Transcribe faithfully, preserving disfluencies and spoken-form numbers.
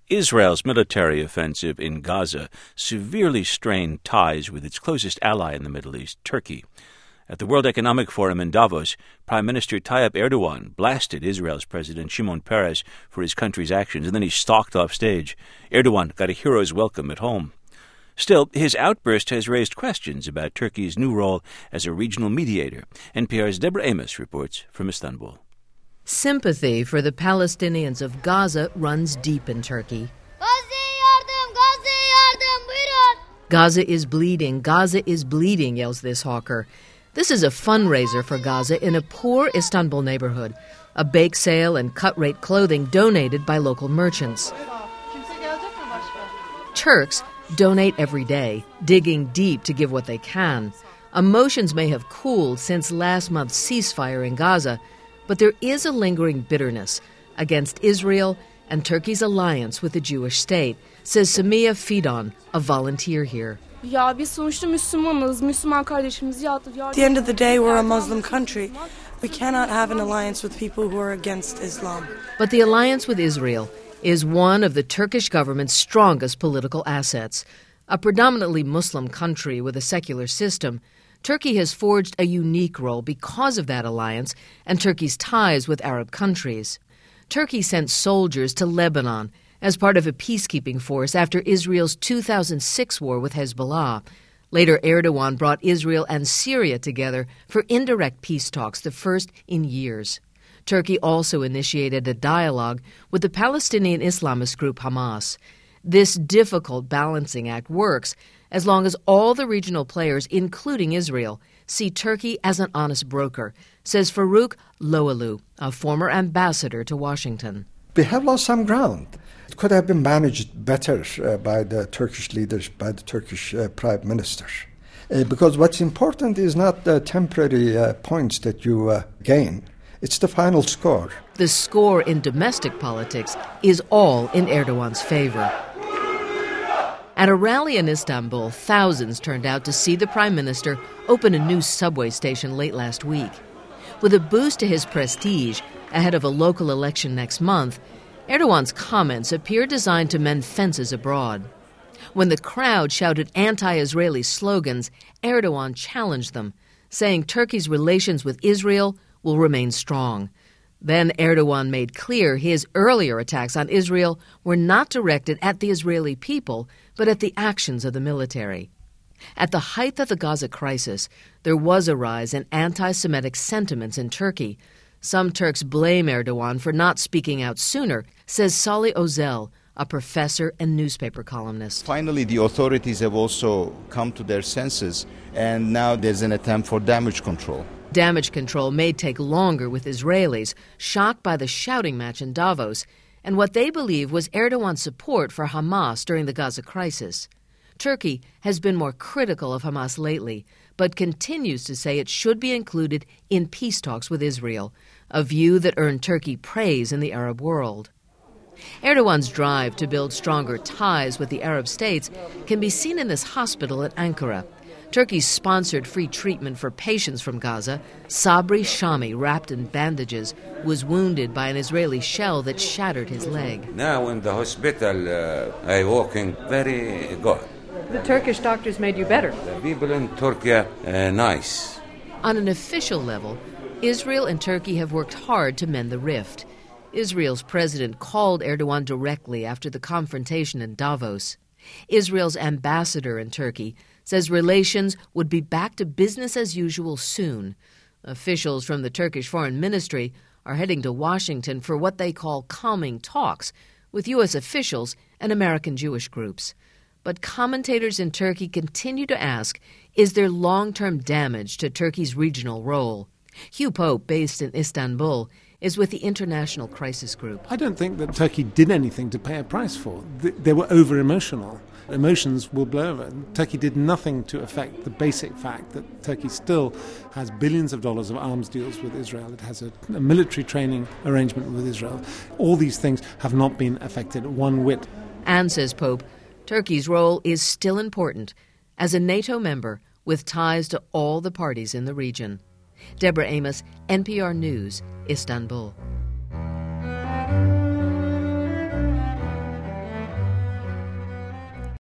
Israel's military offensive in Gaza severely strained ties with its closest ally in the Middle East, Turkey. At the World Economic Forum in Davos, Prime Minister Tayyip Erdogan blasted Israel's President Shimon Peres for his country's actions, and then he stalked off stage. Erdogan got a hero's welcome at home. Still, his outburst has raised questions about Turkey's new role as a regional mediator. N P R's Deborah Amos reports from Istanbul. Sympathy for the Palestinians of Gaza runs deep in Turkey. Gaza is bleeding, Gaza is bleeding, yells this hawker. This is a fundraiser for Gaza in a poor Istanbul neighborhood, a bake sale and cut-rate clothing donated by local merchants. Turks donate every day, digging deep to give what they can. Emotions may have cooled since last month's ceasefire in Gaza, but there is a lingering bitterness against Israel and Turkey's alliance with the Jewish state, says Samia Fidon, a volunteer here. At the end of the day, we're a Muslim country. We cannot have an alliance with people who are against Islam. But the alliance with Israel is one of the Turkish government's strongest political assets. A predominantly Muslim country with a secular system, Turkey has forged a unique role because of that alliance and Turkey's ties with Arab countries. Turkey sent soldiers to Lebanon as part of a peacekeeping force after Israel's two thousand six war with Hezbollah. Later, Erdogan brought Israel and Syria together for indirect peace talks, the first in years. Turkey also initiated a dialogue with the Palestinian Islamist group Hamas. This difficult balancing act works as long as all the regional players, including Israel, see Turkey as an honest broker, says Farouk Loalu, a former ambassador to Washington. We have lost some ground. It could have been managed better uh, by the Turkish leaders, by the Turkish uh, Prime Minister. Uh, because what's important is not the temporary uh, points that you uh, gain. It's the final score. The score in domestic politics is all in Erdogan's favor. At a rally in Istanbul, thousands turned out to see the Prime Minister open a new subway station late last week. With a boost to his prestige ahead of a local election next month, Erdogan's comments appear designed to mend fences abroad. When the crowd shouted anti-Israeli slogans, Erdogan challenged them, saying Turkey's relations with Israel will remain strong. Then Erdogan made clear his earlier attacks on Israel were not directed at the Israeli people, but at the actions of the military. At the height of the Gaza crisis, there was a rise in anti-Semitic sentiments in Turkey. Some Turks blame Erdogan for not speaking out sooner, says Salih Ozel, a professor and newspaper columnist. Finally, the authorities have also come to their senses, and now there's an attempt for damage control. Damage control may take longer with Israelis, shocked by the shouting match in Davos, and what they believe was Erdogan's support for Hamas during the Gaza crisis. Turkey has been more critical of Hamas lately, but continues to say it should be included in peace talks with Israel, a view that earned Turkey praise in the Arab world. Erdogan's drive to build stronger ties with the Arab states can be seen in this hospital at Ankara. Turkey's sponsored free treatment for patients from Gaza, Sabri Shami, wrapped in bandages, was wounded by an Israeli shell that shattered his leg. Now in the hospital, uh, I walking very good. The Turkish doctors made you better. The people in Turkey are uh, nice. On an official level, Israel and Turkey have worked hard to mend the rift. Israel's president called Erdogan directly after the confrontation in Davos. Israel's ambassador in Turkey says relations would be back to business as usual soon. Officials from the Turkish Foreign Ministry are heading to Washington for what they call calming talks with U S officials and American Jewish groups. But commentators in Turkey continue to ask, is there long-term damage to Turkey's regional role? Hugh Pope, based in Istanbul, is with the International Crisis Group. I don't think that Turkey did anything to pay a price for. They were over-emotional. Emotions will blow over. Turkey did nothing to affect the basic fact that Turkey still has billions of dollars of arms deals with Israel. It has a, a military training arrangement with Israel. All these things have not been affected one whit. And, says Pope, Turkey's role is still important as a NATO member with ties to all the parties in the region. Deborah Amos, N P R News, Istanbul.